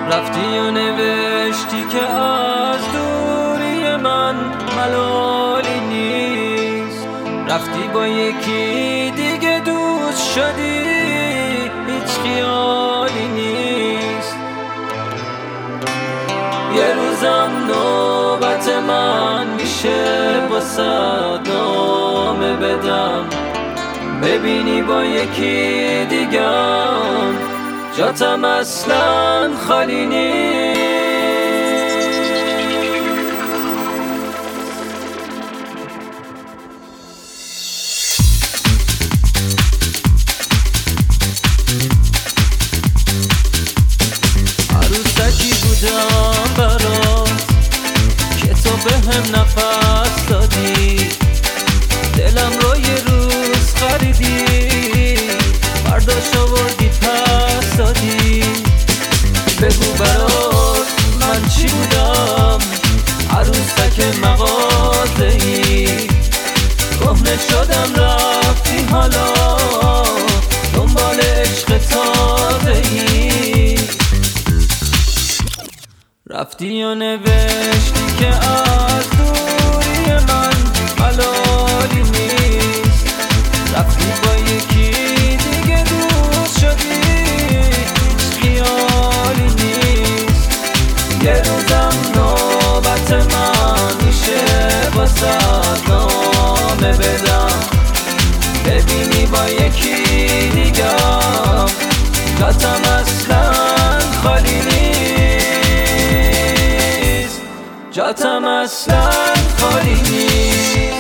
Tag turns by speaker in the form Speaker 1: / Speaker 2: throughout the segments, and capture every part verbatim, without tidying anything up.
Speaker 1: رفتی و نوشتی که از دوری من ملالی نیست. رفتی با یکی دیگه دوست شدی، هیچ خیالی نیست. یه روزم نوبت من میشه با صدامه بدم، ببینی با یکی دیگم جاتم اصلا خالی نیست. عروسکی بودم برات که تو بهم نفس دادی، دلم رو یه روز خریدی، برداشت آوردی پس دادی. بگو برات من چی بودم، عروسک مغازه‌ای، کهنه شدم رفتی حالا دنبال عشق تازه‌ای. رفتی و نوشتی که از دوری من ملالی نیست. رفتی با یکی دیگه دوست شدی، هیچ خیالی نیست. یه روزم نوبت من میشه با صدامه بدم، ببینی با یکی دیگم جاتم اصلا خالی نیست، جاتم اصلا خالی نیست.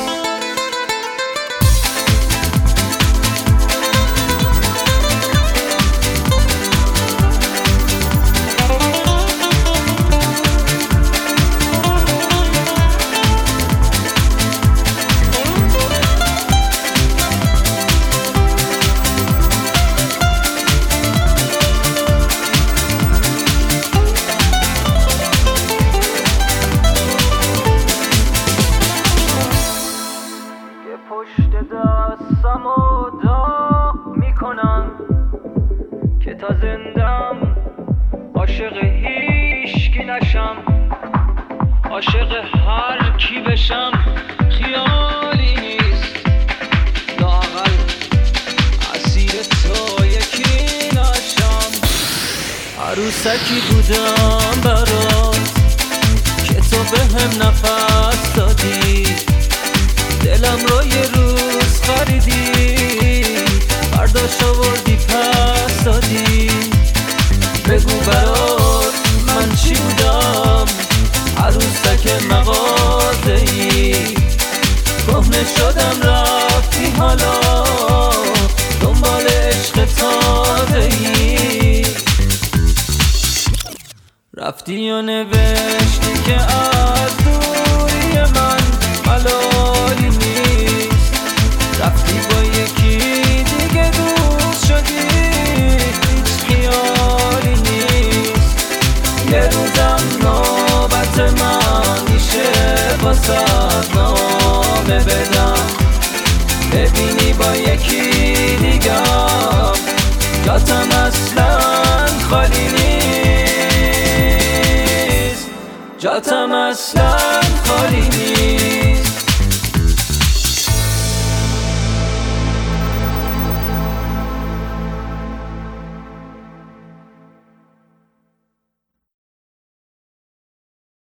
Speaker 1: پشت دستم و دا میکنم که تا زندم عاشق هیچکی نشم، عاشق هر کی بشم خیالی نیست. لااقل اسیر تو یکی نشم. عروسکی بودم برات که تو بهم نفس دادی، دلم رو یه روز خریدی، برداشت آوردی پس دادی. بگو برات من چی بودم، عروسک مغازه‌ای، کهنه شدم رفتی حالا دنبال عشق تازه‌ای. رفتی و نوشتی که از دوری من ملالی نیست. رفتی با یکی دیگه دوست شدی، هیچ خیالی نیست. یه روزم نوبت من میشه با صدامه بدم، ببینی با یکی دیگم جاتم اصلا خالی نیست، جاتم اصلا خالی نیست.